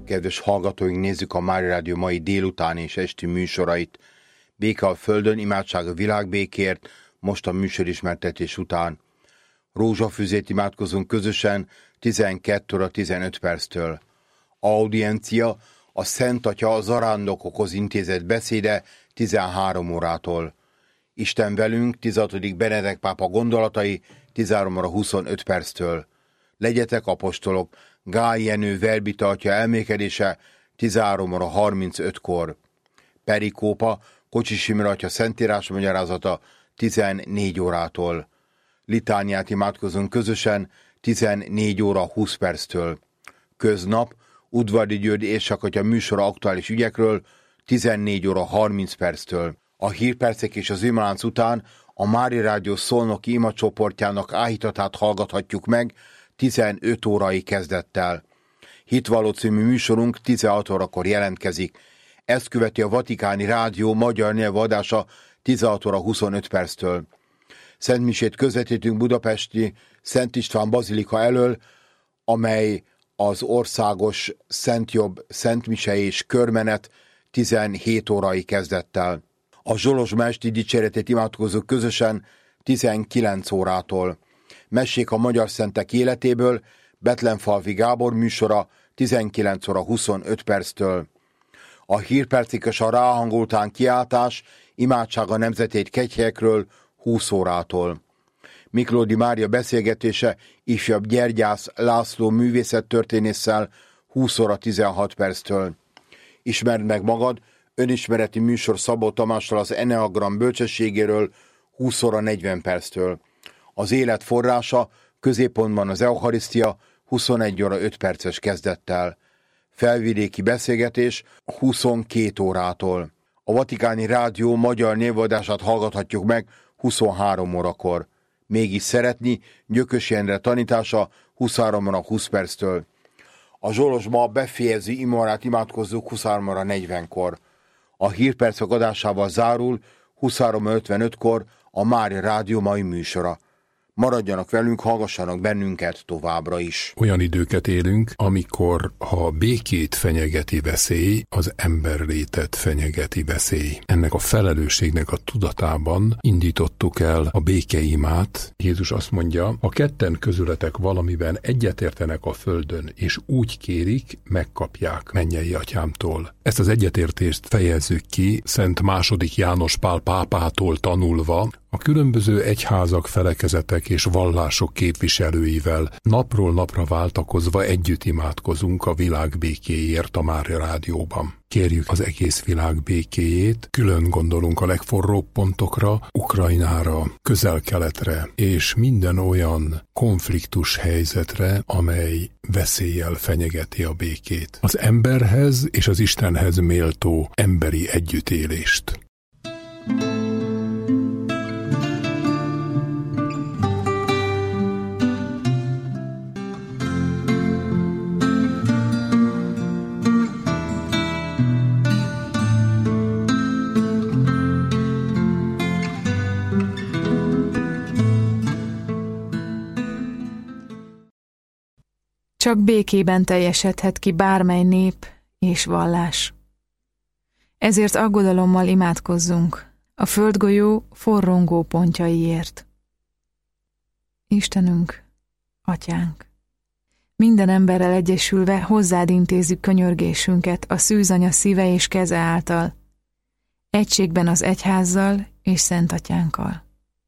Kedves hallgatóink, nézzük a Mária Rádió mai délután és esti műsorait. Béke a földön, imádság a világbékért, most a műsorismertetés után. Rózsafüzét imádkozunk közösen 12 óra 15 perctől. Audiencia, a Szent Atya zarándokokhoz intézett beszéde 13 órától. Isten velünk, 16. Benedek pápa gondolatai 13 óra 25 perctől. Legyetek apostolok, Gál Jenő verbita atya elmékedése 13 óra 35-kor. Perikópa, Kocsis Imre atya szentírás magyarázata 14 órától. Litániát imádkozunk közösen 14 óra 20 perctől. Köznap, Udvardi György érsakatya műsora aktuális ügyekről 14 óra 30 perctől. A hírpercek és az imalánc után a Mária Rádió szolnoki imacsoportjának áhítatát hallgathatjuk meg 15 órai kezdettel. Hitvalló című műsorunk 16 órakor jelentkezik. Ezt követi a Vatikáni Rádió magyar nyelvadása 16 óra 25 perctől. Szentmisét közvetítünk budapesti Szent István bazilika elől, amely az országos Szentjobb, Szentmise és körmenet 17 órai kezdettel. A Zsolozsma esti dicséretét imádkozunk közösen 19 órától. Mesék a magyar szentek életéből, Betlenfalvi Gábor műsora 19 óra 25 perctől. A hírpercik és a ráhangoltán kiáltás, imádság a nemzetét kegyhelyekről 20 órától. Miklódi Mária beszélgetése ifjabb Gyergyász László művészettörténésszel 20 óra 16 perctől. Ismerd meg magad, önismereti műsor Szabó Tamással az Enneagram bölcsességéről 20 óra 40 perctől. Az élet forrása, középpontban az Eucharisztia 21 óra 5 perces kezdettel. Felvidéki beszélgetés 22 órától. A Vatikáni Rádió magyar névadását hallgathatjuk meg 23 órakor. Mégis szeretni, Gyökös Endre tanítása 23 óra 20 perctől. A Zsolozsma befejező imorát imádkozzuk 23 óra 40-kor. A hírpercek adásával zárul 23 óra 55-kor a Mária Rádió mai műsora. Maradjanak velünk, hallgassanak bennünket továbbra is. Olyan időket élünk, amikor ha békét fenyegeti veszély, az emberlétet fenyegeti veszély. Ennek a felelősségnek a tudatában indítottuk el a békeimát. Jézus azt mondja, ha ketten közületek valamiben egyetértenek a földön, és úgy kérik, megkapják mennyei atyámtól. Ezt az egyetértést fejezzük ki Szent II. János Pál pápától tanulva, a különböző egyházak, felekezetek és vallások képviselőivel napról napra váltakozva együtt imádkozunk a világ békéért a Mária Rádióban. Kérjük az egész világ békéjét, külön gondolunk a legforróbb pontokra, Ukrajnára, Közel-Keletre és minden olyan konfliktus helyzetre, amely veszéllyel fenyegeti a békét. Az emberhez és az Istenhez méltó emberi együttélést. Csak békében teljesedhet ki bármely nép és vallás. Ezért aggodalommal imádkozzunk a földgolyó forrongó pontjaiért. Istenünk, Atyánk, minden emberrel egyesülve hozzád intézzük könyörgésünket a szűzanya szíve és keze által, egységben az egyházzal és Szent Atyánkkal.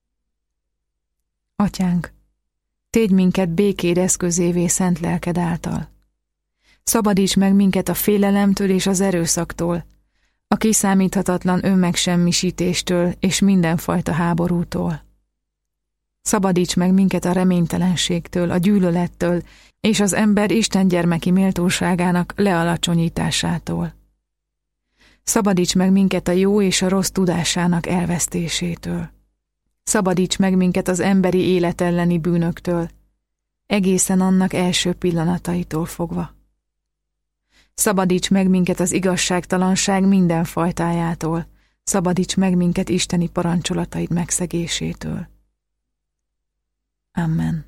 Atyánk, tégy minket békéd eszközévé szent lelked által. Szabadíts meg minket a félelemtől és az erőszaktól, a kiszámíthatatlan önmegsemmisítéstől és mindenfajta háborútól. Szabadíts meg minket a reménytelenségtől, a gyűlölettől és az ember Isten gyermeki méltóságának lealacsonyításától. Szabadíts meg minket a jó és a rossz tudásának elvesztésétől. Szabadíts meg minket az emberi élet elleni bűnöktől, egészen annak első pillanataitól fogva. Szabadíts meg minket az igazságtalanság minden fajtájától, szabadíts meg minket isteni parancsolataid megszegésétől. Amen.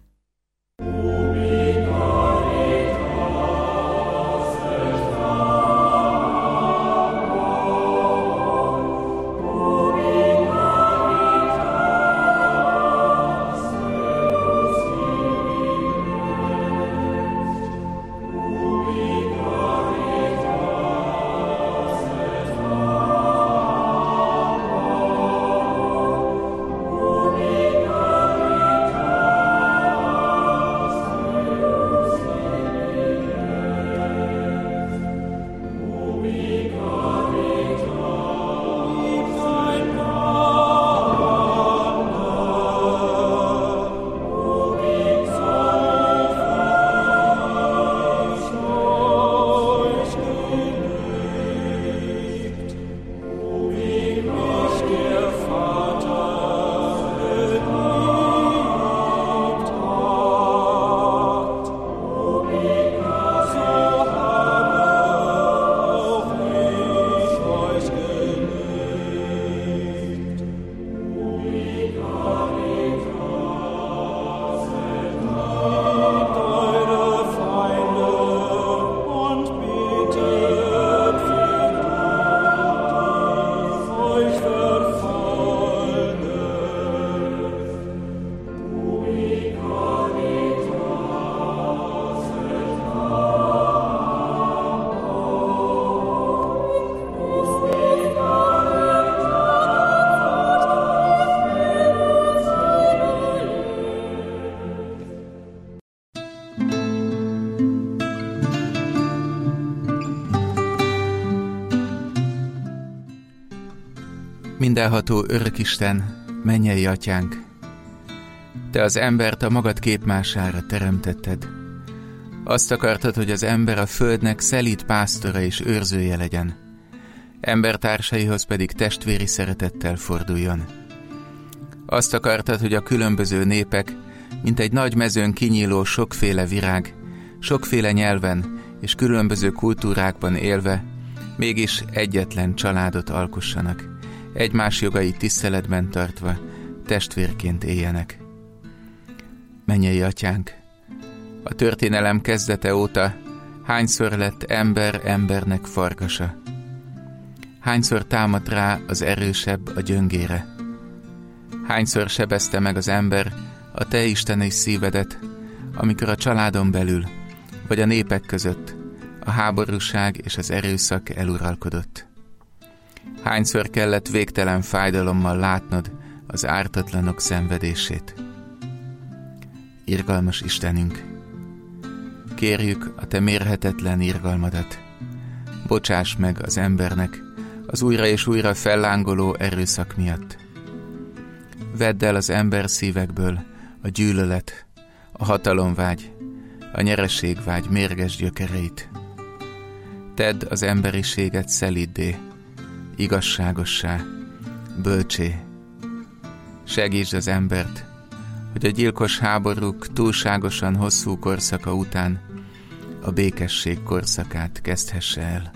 Mindenható Örökisten, mennyei Atyánk, Te az embert a magad képmására teremtetted. Azt akartad, hogy az ember a földnek szelíd pásztora és őrzője legyen, embertársaihoz pedig testvéri szeretettel forduljon. Azt akartad, hogy a különböző népek, mint egy nagy mezőn kinyíló sokféle virág, sokféle nyelven és különböző kultúrákban élve, mégis egyetlen családot alkossanak, egymás jogait tiszteletben tartva, testvérként éljenek. Mennyei Atyánk, a történelem kezdete óta hányszor lett ember embernek farkasa? Hányszor támadt rá az erősebb a gyöngére? Hányszor sebezte meg az ember a Te isteni szívedet, amikor a családon belül, vagy a népek között a háborúság és az erőszak eluralkodott? Hányszor kellett végtelen fájdalommal látnod az ártatlanok szenvedését? Irgalmas Istenünk, kérjük a Te mérhetetlen irgalmadat. Bocsáss meg az embernek az újra és újra fellángoló erőszak miatt. Vedd el az ember szívekből a gyűlölet, a hatalomvágy, a nyereségvágy mérges gyökereit. Tedd az emberiséget szeliddé, igazságossá, bölcsé. Segítsd az embert, hogy a gyilkos háborúk túlságosan hosszú korszaka után a békesség korszakát kezdhesse el.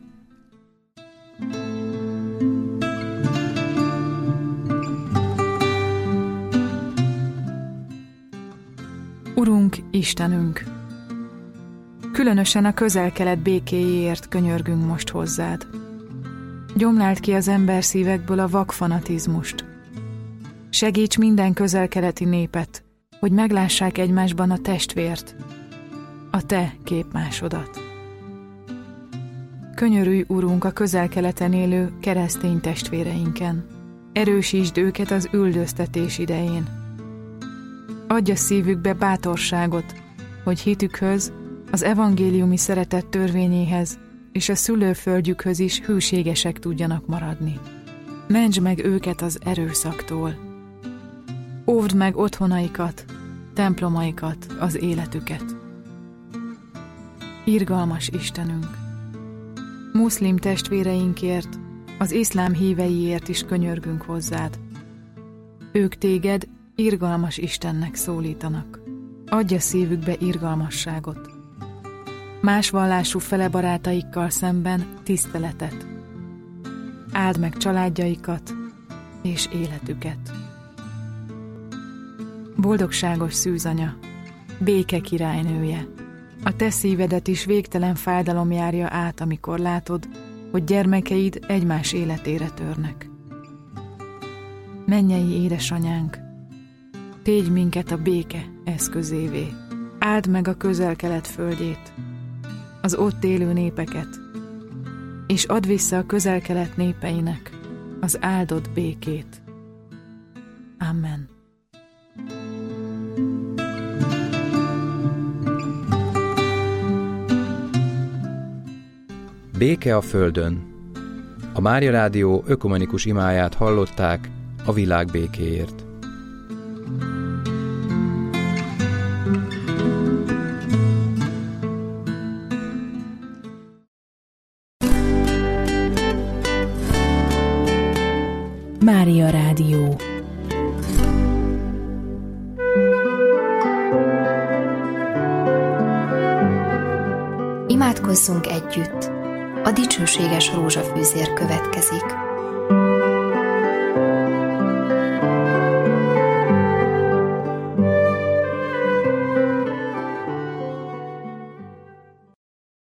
Urunk, Istenünk! Különösen a Közel-Kelet békéjéért könyörgünk most hozzád. Gyomláld ki az ember szívekből a vakfanatizmust. Segíts minden közel-keleti népet, hogy meglássák egymásban a testvért, a Te képmásodat. Könyörülj, Urunk, a Közel-Keleten élő keresztény testvéreinken. Erősítsd őket az üldöztetés idején. Adj a szívükbe bátorságot, hogy hitükhöz, az evangéliumi szeretet törvényéhez és a szülőföldjükhöz is hűségesek tudjanak maradni. Mentsd meg őket az erőszaktól. Óvd meg otthonaikat, templomaikat, az életüket. Irgalmas Istenünk! Muszlim testvéreinkért, az iszlám híveiért is könyörgünk hozzád. Ők téged irgalmas Istennek szólítanak. Adj a szívükbe irgalmasságot. Más vallású fele barátaikkal szemben tiszteletet. Áld meg családjaikat és életüket. Boldogságos szűzanya, béke királynője, a te szívedet is végtelen fájdalom járja át, amikor látod, hogy gyermekeid egymás életére törnek. Mennyei édesanyánk, tégy minket a béke eszközévé. Áld meg a Közel-Kelet földjét, az ott élő népeket, és add vissza a Közel-Kelet népeinek az áldott békét. Amen. Béke a földön. A Mária Rádió ökumenikus imáját hallották a világ békéért. Mária Rádió. Imádkozzunk együtt! A dicsőséges rózsafűzér következik.